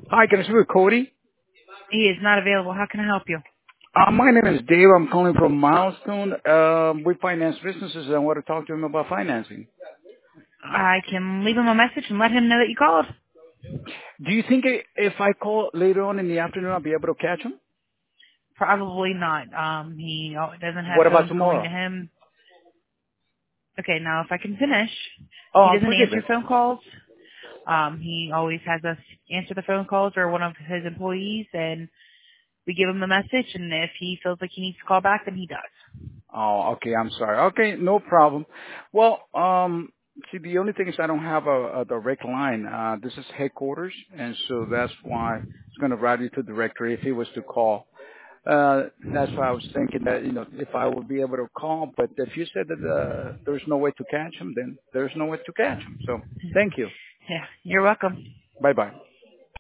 Hi, can I speak with Cody? He is not available. How can I help you? My name is Dave. I'm calling from Milestone. We finance businesses and I want to talk to him about financing. I can leave him a message and let him know that you called. Do you think if I call later on in the afternoon, I'll be able to catch him? Probably not. He doesn't have What about phones going to tomorrow? him. Okay, now if I can finish, he Oh, doesn't forgive answer me. phone calls. He always has us answer the phone calls or one of his employees, and we give him a message, and if he feels like he needs to call back, then he does. Oh, okay. I'm sorry. Okay, no problem. Well, see, the only thing is I don't have a direct line. This is headquarters, and so that's why it's going to route you to directory if he was to call. That's why I was thinking that, if I would be able to call, but if you said that there's no way to catch him, then there's no way to catch him. So thank you. Yeah, you're welcome. Bye-bye.